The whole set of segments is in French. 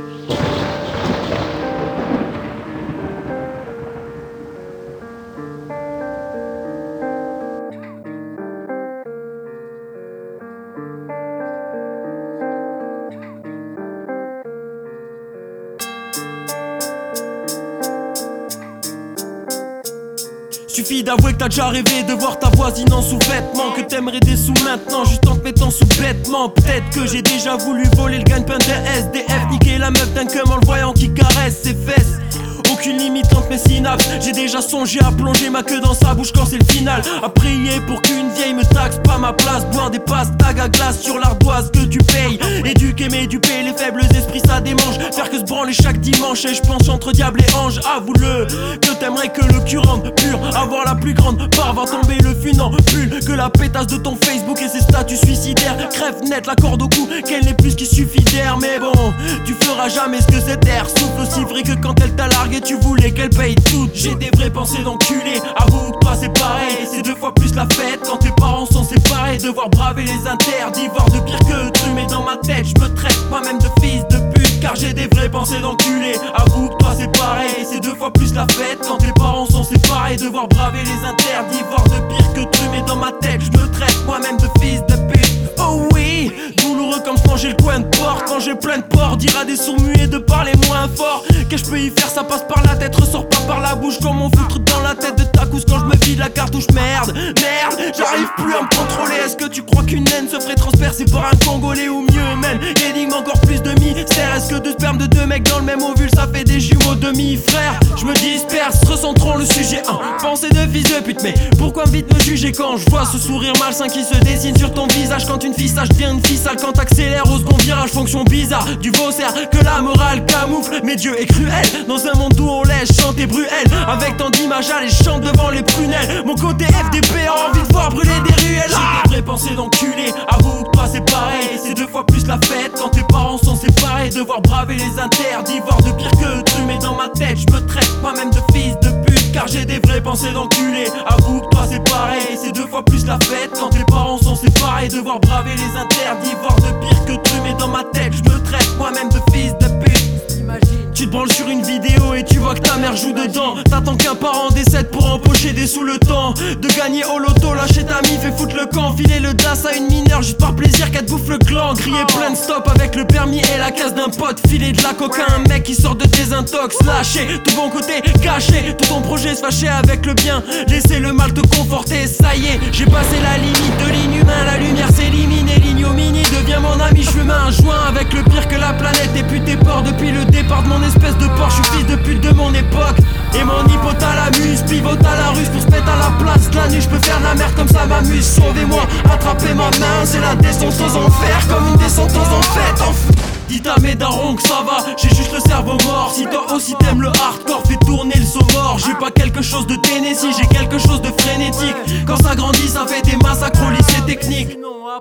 Suffit d'avouer que t'as déjà rêvé de voir ta voisine en sous-vêtements, que t'aimerais des sous maintenant juste en te mettant sous bêtement. Peut-être que j'ai déjà voulu voler le gagne-pain des SDF, niquer la meuf d'un cum en le voyant qui caresse ses fesses. Aucune limite entre mes synapses, j'ai déjà songé à plonger ma queue dans sa bouche quand c'est le final. À prier pour qu'une vieille me taxe pas ma place, boire des pastas à glace sur l'ardoise que tu payes. Éduquer, m'éduquer, les faibles esprits ça démange. Faire que se branler chaque dimanche et je pense entre diable et ange. Avoue-le, que t'aimerais que le cul rende pur, avoir la plus grande part, va tomber le funambule. Que la pétasse de ton Facebook et ses statuts suicidaires crève net la corde au cou, qu'elle n'est plus ce qui suffit d'air. Mais bon, tu feras jamais ce que cette air souffle, aussi vrai que quand elle t'a largué tu voulais qu'elle paye tout. J'ai des vraies pensées d'enculé, avoue que toi c'est pareil. C'est deux fois plus la fête quand tes parents sont séparés. Devoir braver les interdits, voir de pire que tu. Mais dans ma tête je me traite moi-même de fils de pute, car j'ai des vraies pensées d'enculé. Avoue que toi c'est pareil, c'est deux fois plus la fête quand tes parents sont séparés. Devoir braver les interdits, voir de pire que tu. Mais dans ma tête je me traite moi-même de fils de pute. Oh oui, douloureux comme quand j'ai le coin de porc, quand j'ai plein de porc, dire à des sourds muets de parler moins fort. Qu'est-ce que je peux y faire, ça passe par la tête, ressort pas par la bouche. Comme mon foutre dans la tête de ta couche quand je me vide la cartouche. Merde, j'arrive plus à me contrôler. Est-ce que tu crois qu'une haine se ferait transpercer par un Congolais ou mieux même? Énigme encore plus de mystère. Est-ce que deux spermes de deux mecs dans le même ovule ça fait des jumeaux demi-frères? Je me disperse, recentrons le sujet. Pensée de fils de pute, mais pourquoi vite me juger quand je vois ce sourire malsain qui se dessine sur ton visage? Quand une fille sage devient une fille sale, quand t'accélères au second virage, fonction bizarre du faussaire que la morale camoufle. Mais Dieu est cruel dans un monde où on laisse chanter Bruel, avec tant d'images alléchantes devant les prunelles. Mon côté FDP a envie de voir brûler des ruelles. J'ai des vraies pensées d'enculé, avoue que toi c'est pareil. C'est deux fois plus la fête quand tes parents sont séparés. Devoir braver les interdits, voir de pire que tu. Mais dans ma tête je me traite moi-même de fils de pute, car j'ai des vraies pensées d'enculé. Avoue que toi c'est pareil, c'est deux fois plus la fête quand tes parents sont séparés. Devoir braver les interdits, voir de pire que tu. Mais dans ma tête je me traite moi-même de fils de pute. Tu te branles sur une vidéo et tu vois que ta mère joue dedans. T'attends qu'un parent décède pour empocher des sous, le temps de gagner au loto, lâcher ta mif et foutre le camp. Filer le DAS à une mineure juste par plaisir qu'elle te bouffe le gland. Griller plein de stop avec le permis et la case d'un pote. Filer de la coca à un mec qui sort de tes intox. Lâcher tout bon côté, gâcher tout ton projet, se fâcher avec le bien, laisser le mal te conforter. Ça y est, j'ai passé la limite de l'inhumain. La lumière s'élimine et l'ignominie devient mon ami. Je fume un joint avec le pire que la planète. Et puis t'es peur depuis le départ de mon espèce de porc. Je suis fils de pute de mon époque et mon hypothalamus pivote à la ruse pour se mettre à la place. La nuit je peux faire la merde comme ça m'amuse. Sauvez-moi, attrapez ma main, c'est la descente aux enfers, comme une descente aux enfers. Dites à mes darons que ça va, j'ai juste le cerveau mort. Si toi aussi t'aimes le hardcore, fais tourner le saumor. J'ai pas quelque chose de Tennessee, j'ai quelque chose de frénétique. Quand ça grandit, ça fait des massacres au lycée technique.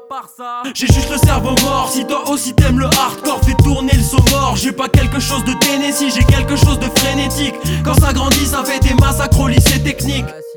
J'ai juste le cerveau mort. Si toi aussi t'aimes le hardcore, fais tourner le saumor. J'ai pas quelque chose de Tennessee, j'ai quelque chose de frénétique. Quand ça grandit, ça fait des massacres au lycée technique.